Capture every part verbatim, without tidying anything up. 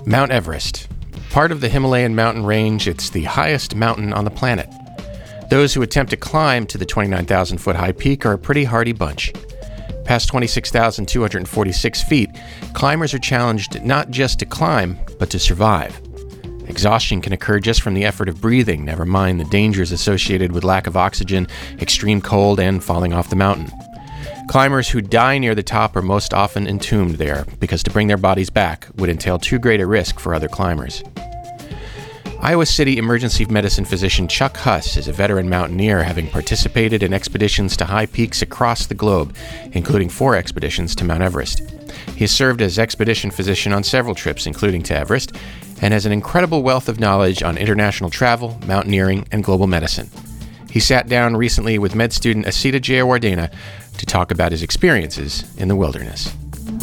Mount Everest. Part of the Himalayan mountain range, it's the highest mountain on the planet. Those who attempt to climb to the twenty-nine thousand foot high peak are a pretty hardy bunch. Past twenty-six thousand two hundred forty-six feet, climbers are challenged not just to climb, but to survive. Exhaustion can occur just from the effort of breathing, never mind the dangers associated with lack of oxygen, extreme cold, and falling off the mountain. Climbers who die near the top are most often entombed there, because to bring their bodies back would entail too great a risk for other climbers. Iowa City emergency medicine physician Chuck Huss is a veteran mountaineer, having participated in expeditions to high peaks across the globe, including four expeditions to Mount Everest. He has served as expedition physician on several trips, including to Everest, and has an incredible wealth of knowledge on international travel, mountaineering, and global medicine. He sat down recently with med student Asita Jayawardena to talk about his experiences in the wilderness.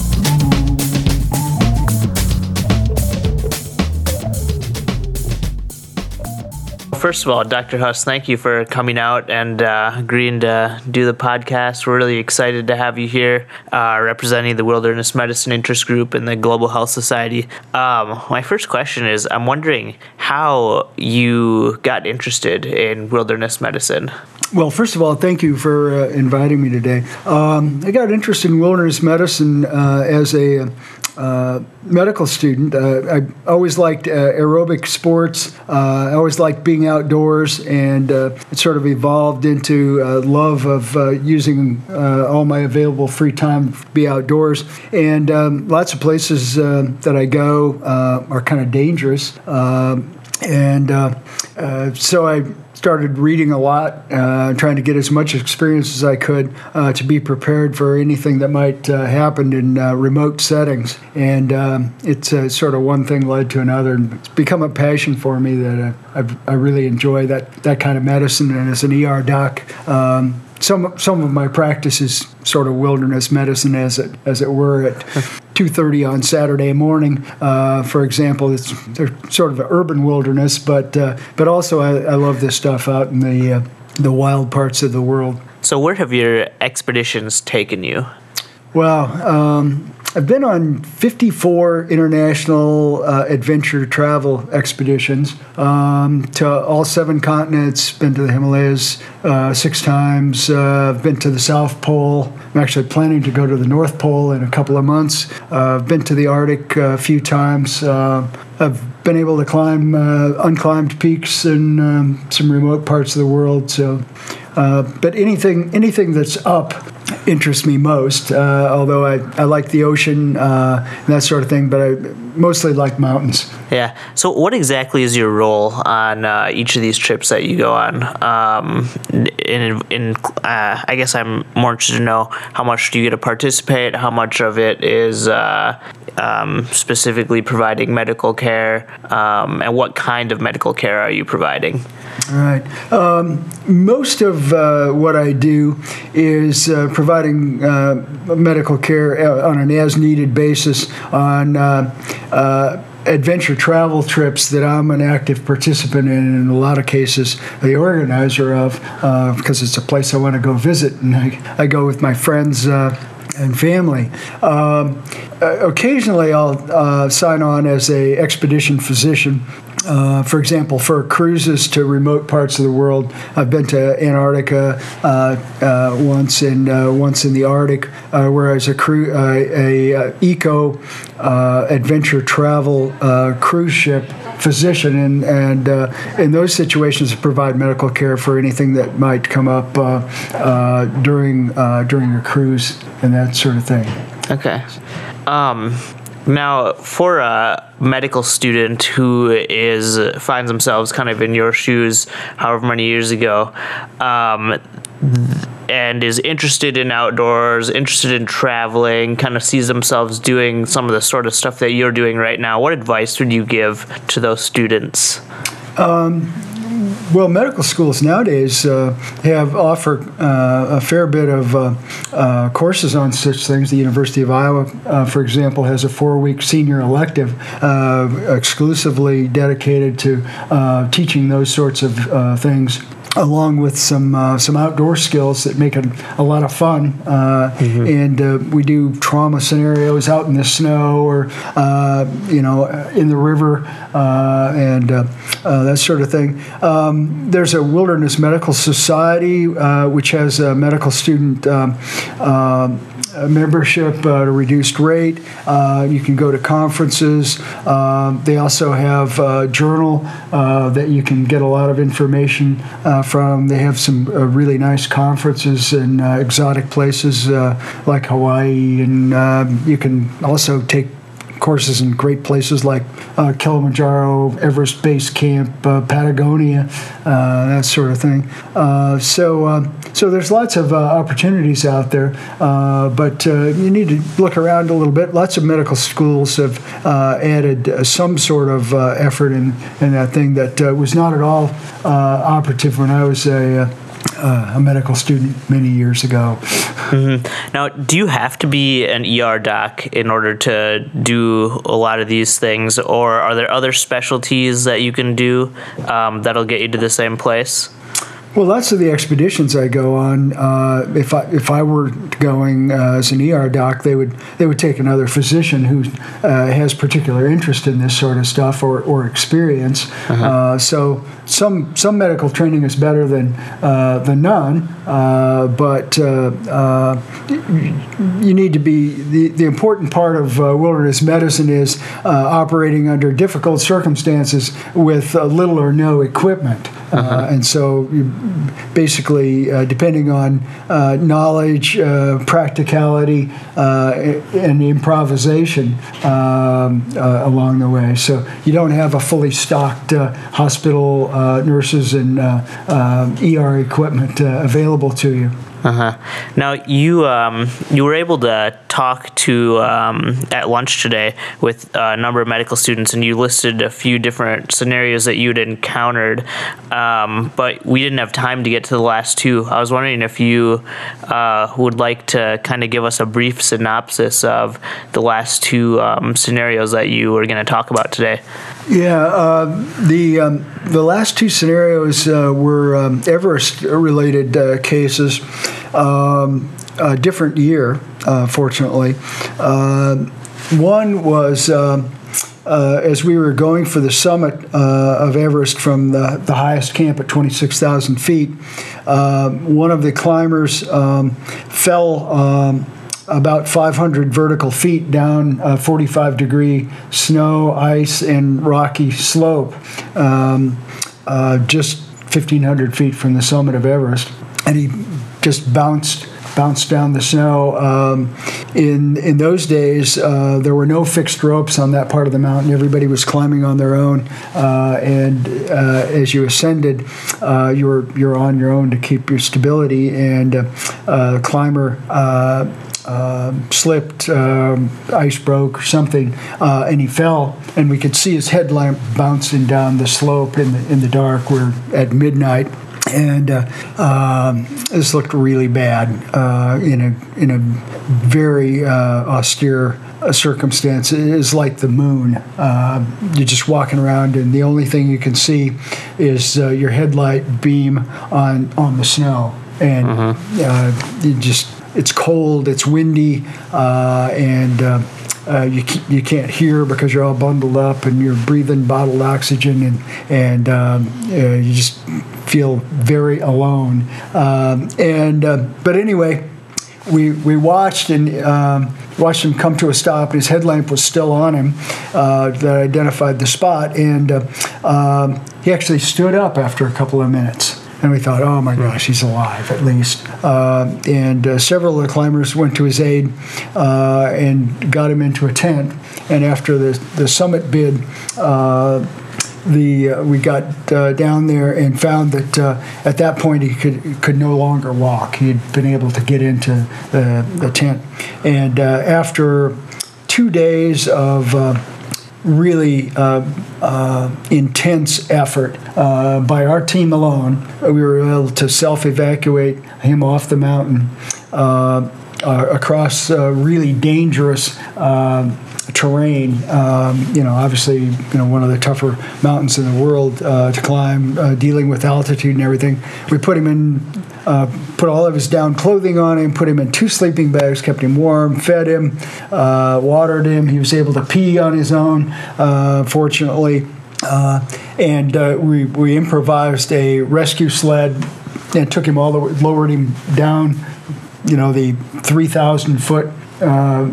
First of all, Doctor Huss, thank you for coming out and uh, agreeing to do the podcast. We're really excited to have you here, uh, representing the Wilderness Medicine Interest Group and the Global Health Society. Um, my first question is, I'm wondering how you got interested in wilderness medicine. Well, first of all, thank you for uh, inviting me today. Um, I got interested in wilderness medicine uh, as a uh, medical student. Uh, I always liked uh, aerobic sports. Uh, I always liked being outdoors, and uh, it sort of evolved into a love of uh, using uh, all my available free time to be outdoors. And um, lots of places uh, that I go uh, are kind of dangerous. Uh, and uh, uh, so I started reading a lot, uh, trying to get as much experience as I could uh, to be prepared for anything that might uh, happen in uh, remote settings. And um, it's uh, sort of one thing led to another. And it's become a passion for me that I, I've, I really enjoy that, that kind of medicine. And as an E R doc, um, some some of my practice is sort of wilderness medicine, as it as it were, at two thirty on Saturday morning. Uh, for example, it's they're sort of an urban wilderness, but uh, but also I, I love this stuff out in the uh, the wild parts of the world. So where have your expeditions taken you? Well, um, I've been on fifty-four international uh, adventure travel expeditions um, to all seven continents. Been to the Himalayas uh, six times. Uh, I've been to the South Pole. I'm actually planning to go to the North Pole in a couple of months. Uh, I've been to the Arctic a few times. Uh, I've been able to climb uh, unclimbed peaks in um, some remote parts of the world. So, uh, but anything anything that's up interests me most, uh, although I, I like the ocean uh, and that sort of thing, but I mostly like mountains. Yeah. So what exactly is your role on uh, each of these trips that you go on? Um, in, in uh, I guess I'm more interested to know, how much do you get to participate? How much of it is uh, um, specifically providing medical care? Um, and what kind of medical care are you providing? All right. Um, most of uh, what I do is uh, providing uh, medical care on an as-needed basis on uh, uh, adventure travel trips that I'm an active participant in, and in a lot of cases the organizer of, uh, because it's a place I want to go visit, and I, I go with my friends uh, and family. Um, occasionally I'll uh, sign on as a expedition physician. Uh, for example, for cruises to remote parts of the world, I've been to Antarctica uh, uh, once, and uh, once in the Arctic, uh, where I was a, cru- uh, a uh, eco uh, adventure travel uh, cruise ship physician, and, and uh, in those situations, provide medical care for anything that might come up uh, uh, during uh, during a cruise and that sort of thing. Okay. Um, now, for a medical student who is finds themselves kind of in your shoes, however many years ago, um, and is interested in outdoors, interested in traveling, kind of sees themselves doing some of the sort of stuff that you're doing right now, what advice would you give to those students? Um, Well, medical schools nowadays uh, have offer uh, a fair bit of uh, uh, courses on such things. The University of Iowa, uh, for example, has a four-week senior elective uh, exclusively dedicated to uh, teaching those sorts of uh, things. along with some uh, some outdoor skills that make it a lot of fun. Uh, mm-hmm. And uh, we do trauma scenarios out in the snow or, uh, you know, in the river uh, and uh, uh, that sort of thing. Um, there's a Wilderness Medical Society, uh, which has a medical student um, uh, a membership at a reduced rate. Uh, you can go to conferences. Uh, they also have a journal uh, that you can get a lot of information uh, from. They have some uh, really nice conferences in uh, exotic places uh, like Hawaii, and uh, you can also take courses in great places like uh, Kilimanjaro, Everest Base Camp, uh, Patagonia, uh, that sort of thing. Uh, so, uh, so there's lots of uh, opportunities out there, uh, but uh, you need to look around a little bit. Lots of medical schools have uh, added uh, some sort of uh, effort in, in that thing that uh, was not at all uh, operative when I was a, uh, a medical student many years ago. Mm-hmm. Now, do you have to be an E R doc in order to do a lot of these things, or are there other specialties that you can do um, that'll get you to the same place? Well, lots of the expeditions I go on, uh, if I if I were going uh, as an E R doc, they would they would take another physician who uh, has particular interest in this sort of stuff or, or experience. Uh-huh. Uh, so some some medical training is better than uh, than none, uh, but uh, uh, you need to be the the important part of uh, wilderness medicine is uh, operating under difficult circumstances with uh, little or no equipment, uh-huh. uh, and so you. Basically, uh, depending on uh, knowledge, uh, practicality, uh, and improvisation um, uh, along the way. So you don't have a fully stocked uh, hospital, uh, nurses, and uh, uh, E R equipment uh, available to you. Uh-huh. Now, you um, you were able to talk to, um, at lunch today, with a number of medical students, and you listed a few different scenarios that you'd encountered, um, but we didn't have time to get to the last two. I was wondering if you uh, would like to kind of give us a brief synopsis of the last two um, scenarios that you were going to talk about today. Yeah, uh, the um, the last two scenarios uh, were um, Everest-related uh, cases. Um, a different year, uh, fortunately. Uh, one was uh, uh, as we were going for the summit uh, of Everest from the, the highest camp at twenty-six thousand feet. Uh, one of the climbers um, fell. Um, about five hundred vertical feet down a forty-five degree snow, ice, and rocky slope, um, uh, just fifteen hundred feet from the summit of Everest. And he just bounced bounced down the snow. Um, in in those days, uh, there were no fixed ropes on that part of the mountain. Everybody was climbing on their own, uh, and uh, as you ascended, uh, you were you're on your own to keep your stability. And uh, uh, the climber uh, uh, slipped, um, ice broke or something, uh, and he fell. And we could see his headlamp bouncing down the slope in the in the dark. We're at midnight. And uh, um, this looked really bad uh, in a in a very uh, austere uh, circumstance. It is like the moon. Uh, you're just walking around, and the only thing you can see is uh, your headlight beam on on the snow, and mm-hmm. uh, you just it's cold, it's windy, uh, and uh, Uh, you you can't hear because you're all bundled up and you're breathing bottled oxygen, and and um, uh, you just feel very alone. Um, and uh, but anyway, we we watched and um, watched him come to a stop. And his headlamp was still on him. Uh, that identified the spot, and uh, um, he actually stood up after a couple of minutes. And we thought, oh my gosh, he's alive at least. Uh, and uh, several of the climbers went to his aid uh, and got him into a tent. And after the the summit bid, uh, the uh, we got uh, down there and found that uh, at that point he could could no longer walk. He had been able to get into the the tent. And uh, after two days of uh, really uh, uh, intense effort uh, by our team alone, we were able to self-evacuate him off the mountain. Uh, uh, across uh, really dangerous uh, terrain. Um, you know, obviously, you know, one of the tougher mountains in the world uh, to climb, uh, dealing with altitude and everything. We put him in, uh, put all of his down clothing on him, put him in two sleeping bags, kept him warm, fed him, uh, watered him. He was able to pee on his own, uh, fortunately. Uh, and uh, we, we improvised a rescue sled and took him all the way, lowered him down, you know, the three thousand foot uh,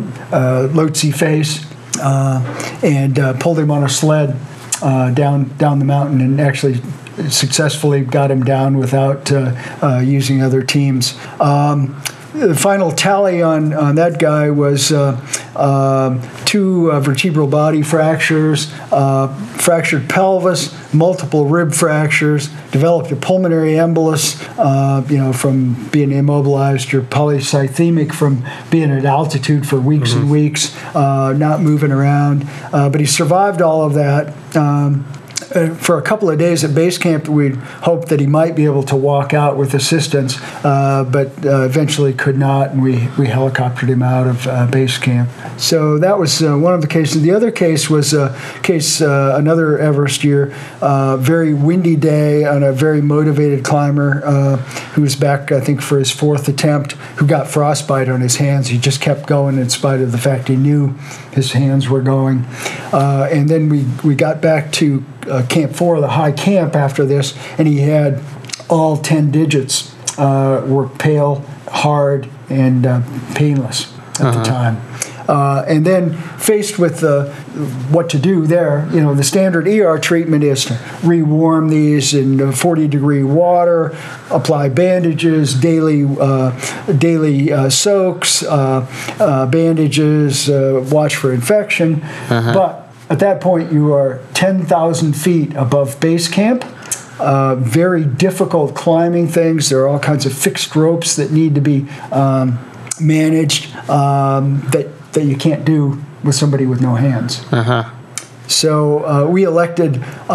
uh, Lhotse face, uh, and uh, pulled him on a sled uh, down down the mountain, and actually successfully got him down without uh, uh, using other teams. Um, The final tally on, on that guy was uh, uh, two uh, vertebral body fractures, uh, fractured pelvis, multiple rib fractures, developed a pulmonary embolus, uh, you know, from being immobilized, or polycythemic from being at altitude for weeks mm-hmm. and weeks, uh, not moving around. Uh, but he survived all of that. Um, Uh, for a couple of days at base camp, we'd hoped that he might be able to walk out with assistance, uh, but uh, eventually could not, and we, we helicoptered him out of uh, base camp. So that was uh, one of the cases. The other case was a case, uh, another Everest year, uh, very windy day, on a very motivated climber uh, who was back, I think, for his fourth attempt, who got frostbite on his hands. He just kept going in spite of the fact he knew his hands were going. Uh, and then we, we got back to Uh, camp four, the high camp, after this, and he had all ten digits uh, were pale, hard, and uh, painless at uh-huh. the time. Uh, and then faced with uh, what to do there, you know, the standard E R treatment is to rewarm these in forty degree water, apply bandages, daily uh, daily uh, soaks, uh, uh, bandages, uh, watch for infection. Uh-huh. But at that point, you are ten thousand feet above base camp. Uh, very difficult climbing things. There are all kinds of fixed ropes that need to be um, managed um, that, that you can't do with somebody with no hands. Uh-huh. So uh, we elected,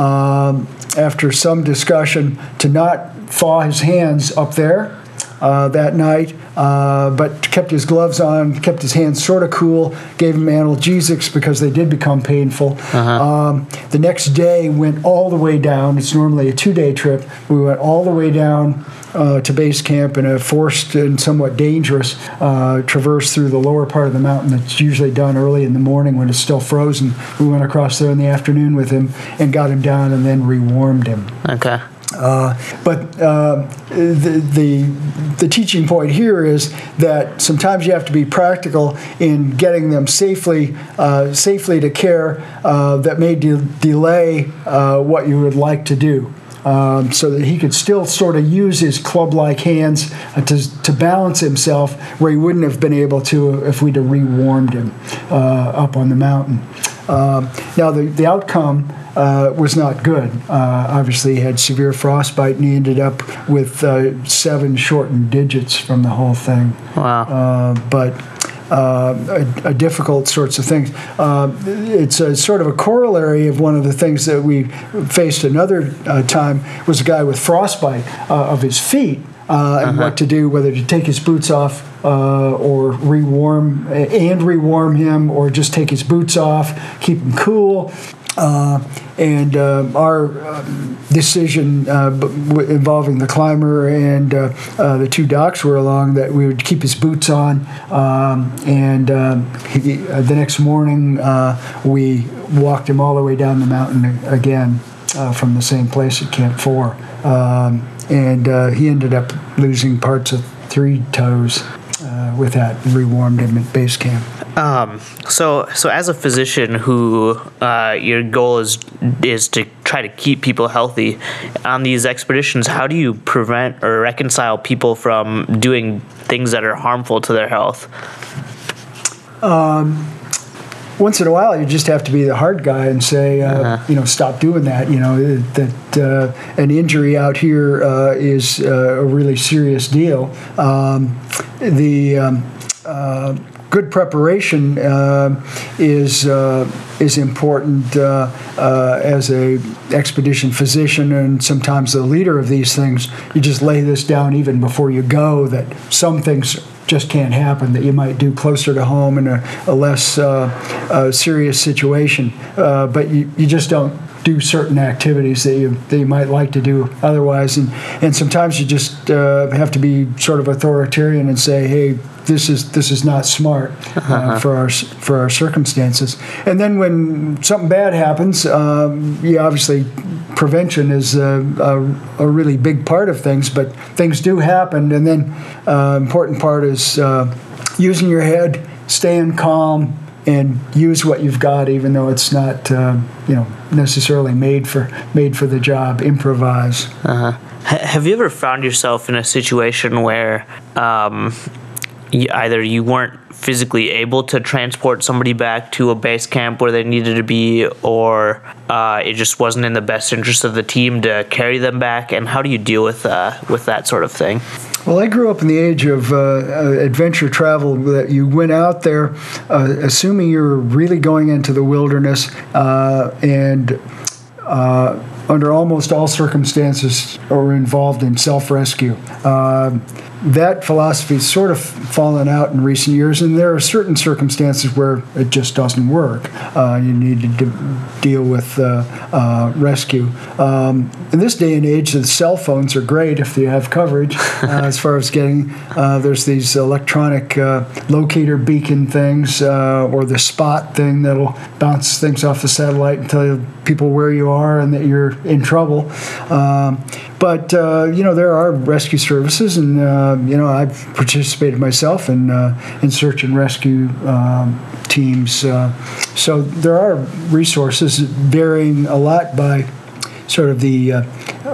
um, after some discussion, to not thaw his hands up there uh, that night, uh, but kept his gloves on, kept his hands sort of cool, gave him analgesics because they did become painful. Uh-huh. Um, the next day went all the way down. It's normally a two-day trip. We went all the way down uh, to base camp in a forced and somewhat dangerous uh, traverse through the lower part of the mountain that's usually done early in the morning when it's still frozen. We went across there in the afternoon with him and got him down and then rewarmed him. Okay. Uh, but uh, the, the the teaching point here is that sometimes you have to be practical in getting them safely uh, safely to care uh, that may de- delay uh, what you would like to do. Um, so that he could still sort of use his club-like hands uh, to to balance himself where he wouldn't have been able to if we'd have rewarmed him uh, up on the mountain. Uh, now, the, the outcome uh, was not good. Uh, obviously, he had severe frostbite, and he ended up with uh, seven shortened digits from the whole thing. Wow. Uh, but uh, a, a difficult sorts of things. Uh, it's a sort of a corollary of one of the things that we faced another uh, time was a guy with frostbite uh, of his feet. Uh, and uh-huh. what to do, whether to take his boots off uh, or rewarm and rewarm him, or just take his boots off, keep him cool. Uh, and uh, our um, decision uh, b- involving the climber and uh, uh, the two docs were along that we would keep his boots on. Um, and um, he, uh, the next morning, uh, we walked him all the way down the mountain again uh, from the same place at Camp four. Um, And uh, he ended up losing parts of three toes uh, with that, and rewarmed him at base camp. Um, so, so as a physician who uh, your goal is is to try to keep people healthy on these expeditions, how do you prevent or reconcile people from doing things that are harmful to their health? Um. Once in a while, you just have to be the hard guy and say, uh, uh-huh. you know, stop doing that. You know, that uh, an injury out here uh, is uh, a really serious deal. Um, the um, uh, good preparation uh, is uh, is important uh, uh, as a expedition physician and sometimes the leader of these things. You just lay this down even before you go, that some things just can't happen, that you might do closer to home in a, a less uh, uh, serious situation. Uh, but you, you just don't do certain activities that you that you might like to do otherwise, and and sometimes you just uh, have to be sort of authoritarian and say, hey, this is this is not smart uh, uh-huh. for our for our circumstances. And then when something bad happens, um, yeah, obviously prevention is a, a, a really big part of things, but things do happen, and then uh, important part is uh, using your head, staying calm, and use what you've got, even though it's not, uh, you know, necessarily made for made for the job. Improvise. Uh-huh. H- have you ever found yourself in a situation where um, you, either you weren't physically able to transport somebody back to a base camp where they needed to be, or uh, it just wasn't in the best interest of the team to carry them back? And how do you deal with uh, with that sort of thing? Well, I grew up in the age of uh, adventure travel, that you went out there uh, assuming you were really going into the wilderness, uh, and uh, under almost all circumstances were involved in self-rescue. Uh, that philosophy's sort of fallen out in recent years, and there are certain circumstances where it just doesn't work. Uh, you need to de- deal with uh, uh, rescue. Um, in this day and age, the cell phones are great if you have coverage. Uh, as far as getting, uh, there's these electronic uh, locator beacon things, uh, or the spot thing that'll bounce things off the satellite and tell you, people where you are and that you're in trouble. Um, But, uh, you know, there are rescue services, and, uh, you know, I've participated myself in uh, in search and rescue um, teams. Uh, so there are resources varying a lot by sort of the uh,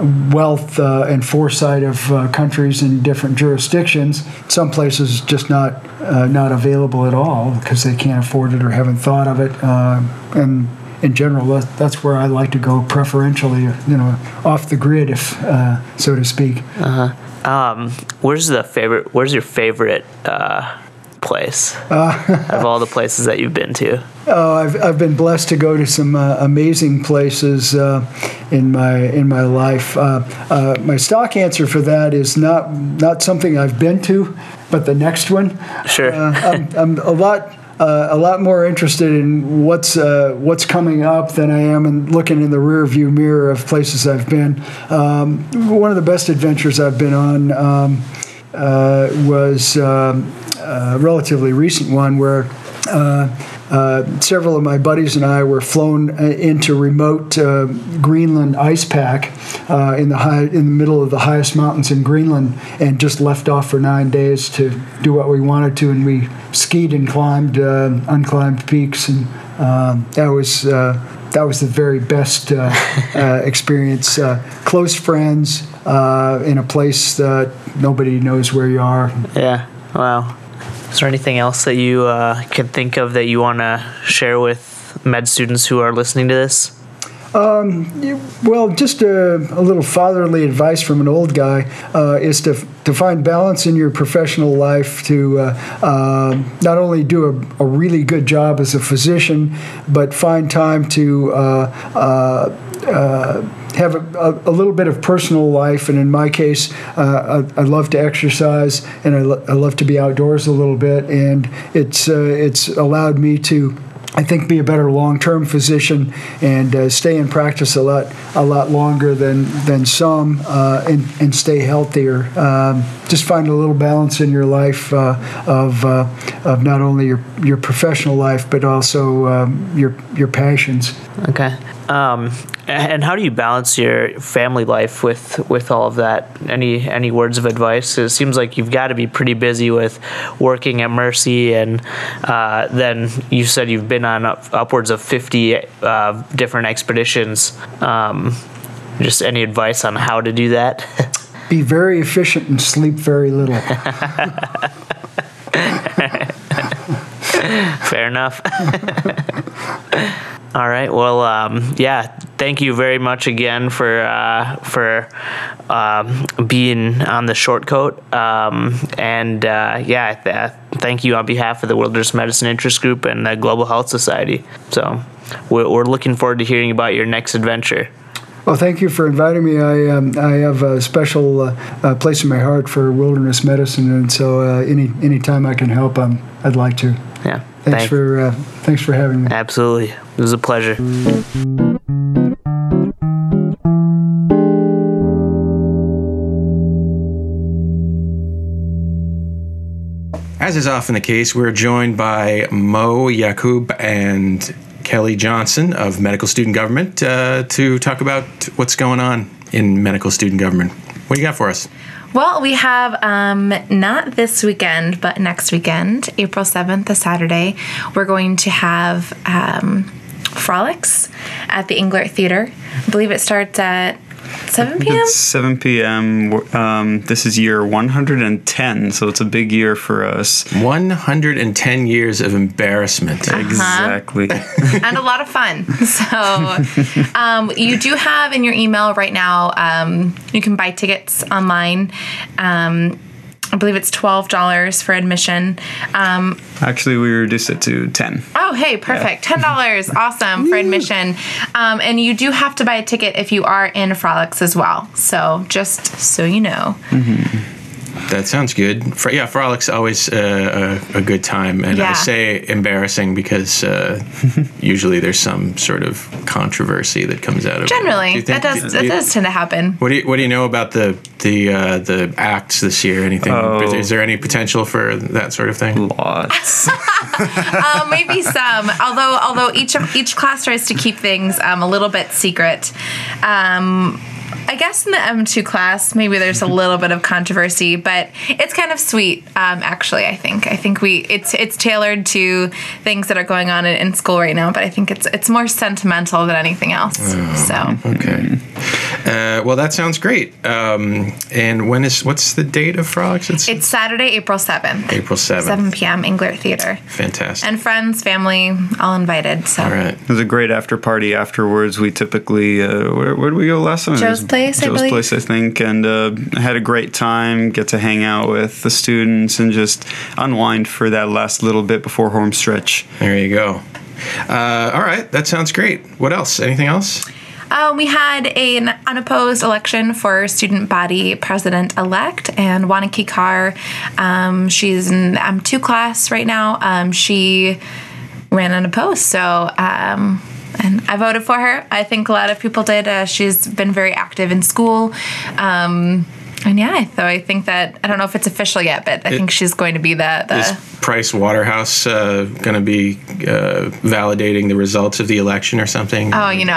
wealth uh, and foresight of uh, countries in different jurisdictions. Some places just not uh, not available at all because they can't afford it or haven't thought of it. Uh, and in general, that, that's where I like to go preferentially, you know, off the grid, if uh, so to speak. Uh-huh. Um, where's the favorite? Where's your favorite uh, place uh, of all the places that you've been to? Oh, I've I've been blessed to go to some uh, amazing places uh, in my in my life. Uh, uh, my stock answer for that is not not something I've been to, but the next one. Sure. uh, I'm, I'm a lot. Uh, a lot more interested in what's uh, what's coming up than I am in looking in the rear view mirror of places I've been. Um, one of the best adventures I've been on um, uh, was um, a relatively recent one where uh, uh, several of my buddies and I were flown into remote uh, Greenland ice pack uh, in the high, in the middle of the highest mountains in Greenland, and just left off for nine days to do what we wanted to, and we skied and climbed uh, unclimbed peaks, and um, that was uh, that was the very best uh, uh, experience. Uh, close friends uh, in a place that nobody knows where you are. Yeah. Wow. Is there anything else that you uh, can think of that you want to share with med students who are listening to this? Um, well, just a, a little fatherly advice from an old guy uh, is to to find balance in your professional life, to uh, uh, not only do a, a really good job as a physician, but find time to uh, uh, uh, have a, a little bit of personal life. And in my case, uh, I, I love to exercise, and I, lo- I love to be outdoors a little bit, and it's uh, it's allowed me to, I think, be a better long-term physician and uh, stay in practice a lot, a lot longer than than some, uh, and and stay healthier. Um, just find a little balance in your life uh, of uh, of not only your your professional life but also um, your your passions. Okay. Um, and how do you balance your family life with, with all of that? Any any words of advice? It seems like you've got to be pretty busy with working at Mercy, and uh, then you said you've been on up, upwards of fifty uh, different expeditions. Um, just any advice on how to do that? Be very efficient and sleep very little. Fair enough. All right. Well, um, yeah. Thank you very much again for uh, for um, being on the Short Coat. Um, and uh, yeah, th- thank you on behalf of the Wilderness Medicine Interest Group and the Global Health Society. So we're, we're looking forward to hearing about your next adventure. Well, thank you for inviting me. I um, I have a special uh, uh, place in my heart for wilderness medicine, and so uh, any any time I can help, um, I'd like to. Yeah. Thanks thank- for uh, thanks for having me. Absolutely. It was a pleasure. As is often the case, we're joined by Mo Yakub and Kelly Johnson of Medical Student Government uh, to talk about what's going on in medical student government. What do you got for us? Well, we have um, not this weekend, but next weekend, April seventh, a Saturday, we're going to have um, Frolics at the Englert Theater. I believe it starts at seven p.m.? It's seven p.m. Um, this is year one hundred ten, so it's a big year for us. one hundred ten years of embarrassment. Uh-huh. Exactly. And a lot of fun. So um, you do have in your email right now, um, you can buy tickets online. Um, I believe it's twelve dollars for admission. Um, Actually, we reduced it to ten. oh, hey, perfect. ten dollars. Awesome for admission. Um, and you do have to buy a ticket if you are in Frolics as well. So just so you know. Mm-hmm. That sounds good. For, yeah, Frolic's always uh, a, a good time. And Yeah. I say embarrassing because uh, usually there's some sort of controversy that comes out of it. Do Generally, you think- that does do that you- does tend to happen. What do you What do you know about the the uh, the acts this year? Anything? Oh. Is, is there any potential for that sort of thing? Lots. Uh, maybe some. Although although each of each class tries to keep things um, a little bit secret. Um, I guess in the M two class, maybe there's a little bit of controversy, but it's kind of sweet, um, actually, I think. I think we it's it's tailored to things that are going on in, in school right now, but I think it's it's more sentimental than anything else. Oh, So Okay. Uh, well, that sounds great. Um, and when is what's the date of Frolics? It's, it's Saturday, April seventh. April seventh. seven p.m. Englert Theater. Fantastic. And friends, family, all invited. So All right. It was a great after party afterwards. We typically, uh, where, where did we go last time? It Joe's was Place, I Joe's believe. Place, I think. And uh, had a great time, get to hang out with the students and just unwind for that last little bit before home stretch. There you go. Uh, all right. That sounds great. What else? Anything else? Um, we had an unopposed election for student body president-elect, and Wanaki Carr, um, she's in the M two class right now. Um, she ran unopposed, so um, and I voted for her. I think a lot of people did. Uh, she's been very active in school. Um, and yeah, so I think that, I don't know if it's official yet, but I It- think she's going to be the... the Is Price Waterhouse uh, going to be uh, validating the results of the election or something? Oh, you know,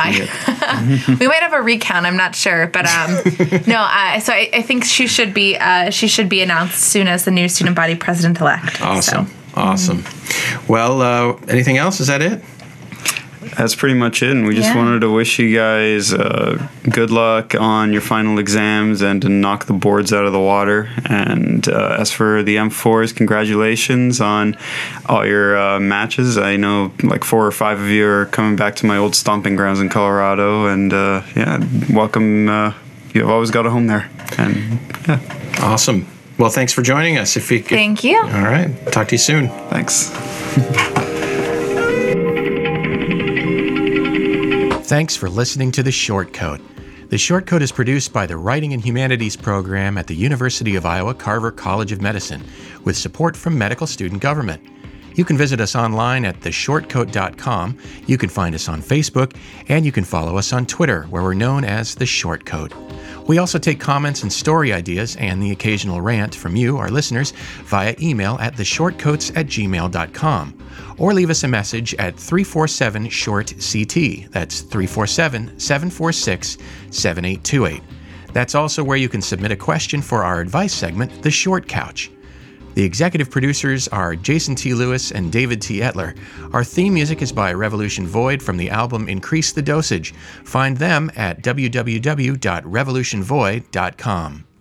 I, we might have a recount. I'm not sure, but um, no. Uh, so I, I think she should be uh, she should be announced soon as the new student body president elect. Awesome. So. Awesome. Well, uh, anything else? Is that it? That's pretty much it. And we just Yeah. wanted to wish you guys uh, good luck on your final exams and to knock the boards out of the water. And uh, as for the M fours, congratulations on all your uh, matches. I know like four or five of you are coming back to my old stomping grounds in Colorado. And uh, yeah, welcome. Uh, you've always got a home there. And yeah, Awesome. Well, thanks for joining us. If we could, Thank you. All right. Talk to you soon. thanks. Thanks for listening to The Short Coat. The Short Coat is produced by the Writing and Humanities program at the University of Iowa Carver College of Medicine with support from Medical Student Government. You can visit us online at the short coat dot com. You can find us on Facebook, and you can follow us on Twitter, where we're known as The Short Coat. We also take comments and story ideas and the occasional rant from you, our listeners, via email at the short coats at gmail dot com. Or leave us a message at three four seven short C T. That's three four seven, seven four six, seven eight two eight. That's also where you can submit a question for our advice segment, The Short Couch. The executive producers are Jason T. Lewis and David T. Etler. Our theme music is by Revolution Void from the album Increase the Dosage. Find them at w w w dot revolution void dot com.